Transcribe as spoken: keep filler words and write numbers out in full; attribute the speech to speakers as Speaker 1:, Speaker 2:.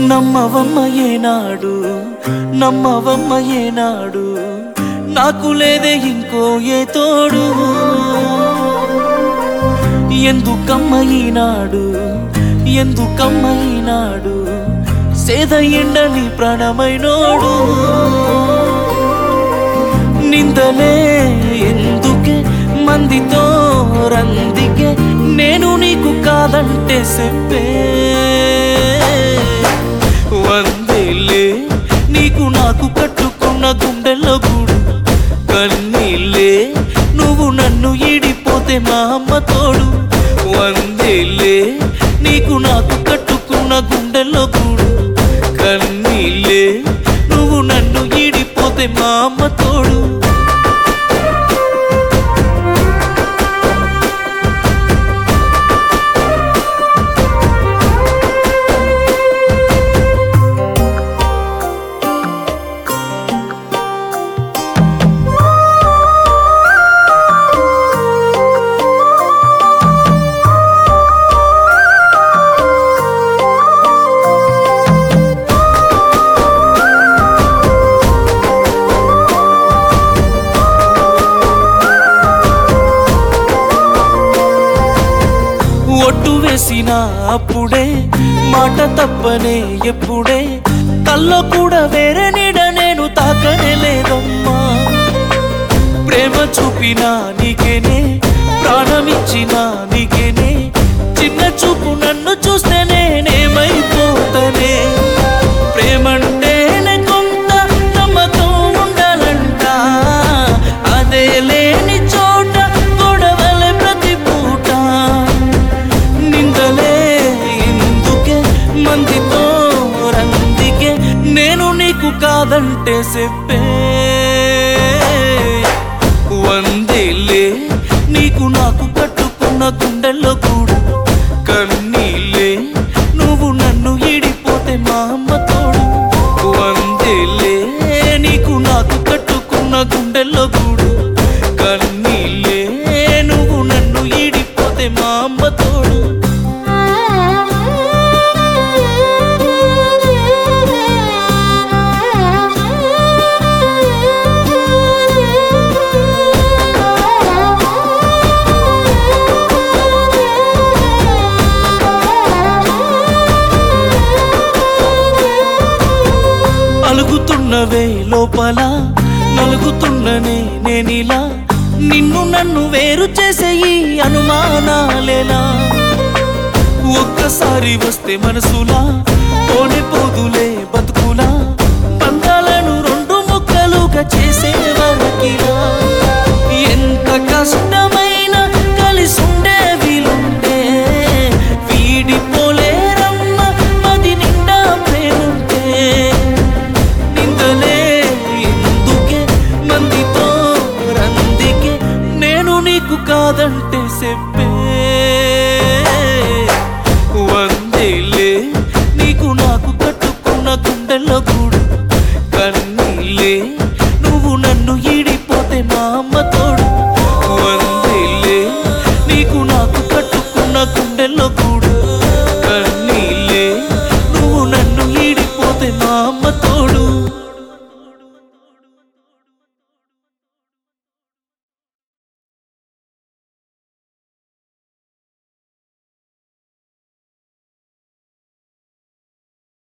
Speaker 1: నమ్మవమ్మ ఏనాడు నమ్మవమ్మ ఏనాడు నాకు లేదే ఇంకో ఏ తోడు ఎందుకమ్మ ఈనాడు ఎందుకమ్మ ఈనాడు సేద ఎండని ప్రాణమైనోడు నిందలే ఎందుకే మందితో రందికే నేను నీకు కాదంటే చెప్పే వందేలే నీకు నాకు కట్టుకున్న గుండెల్లో గూడు కన్నీళ్ళే నువ్వు నన్ను ఈడిపోతే మా అమ్మ తోడు వందేలే నీకు నాకు కట్టుకున్న గుండెల్లో గూడు కన్నీళ్ళే నువ్వు నన్ను ఈడిపోతే మా అమ్మ తోడు ఒట్టు వేసిన అప్పుడే మాట తప్పనే ఎప్పుడే కల్లో కూడా వేరే నీడ నేను తాకనే లేదమ్మా ప్రేమ చూపినా నీకేనే ప్రాణమిచ్చినా నీకేనే చిన్న చూపు నన్ను చూస్తే నేనేమైపోతానే ప్రేమంటేనే కొంత నమ్మకం ఉండాలంట అదే లేని చోట గొడవలే ప్రతి పూట నిందలే ఎందుకే మందితో రందికే నేను నీకు కాదంటే చెప్పే వందేలే నీకు నాకు కట్టుకున్న గుండెల్లో గూడు కన్నీళ్ళే నువ్వు నన్ను ఈడిపోతే మా అమ్మ తోడు వందేలే నీకు నాకు కట్టుకున్న గుండెల్లో గూడు కన్నీళ్ళే నువ్వు నన్ను ఈడిపోతే మా అమ్మ తోడు అలుగుతున్నవే లోపల నలుగుతున్ననే నేనిలా నిన్ను నన్ను వేరు చేసే ఈ అనుమానాలేలా ఒక్కసారి వస్తే మనసులా పోనే పోదులే బతుకులా బంధాలను రెండు ముక్కలుగా చేసే వరకిలా ఎంత కష్టమైన కలిసుండే వీలుంటే వీడిపోలేరమ్మ మది నిండా ప్రేముంటే నిందలే ఎందుకే మందితో రందికే నేను నీకు కాదంటే చెప్పే వందేలే నీకు నాకు కట్టుకున్న గుండెల్లో గూడు కన్నీళ్ళే నువ్వు నన్ను ఈడిపోతే మా అమ్మ తోడు వందేలే నీకు నాకు కట్టుకున్న గుండెల్లో గూడు కన్నీళ్ళే నువ్వు నన్ను ఈడిపోతే మా అమ్మ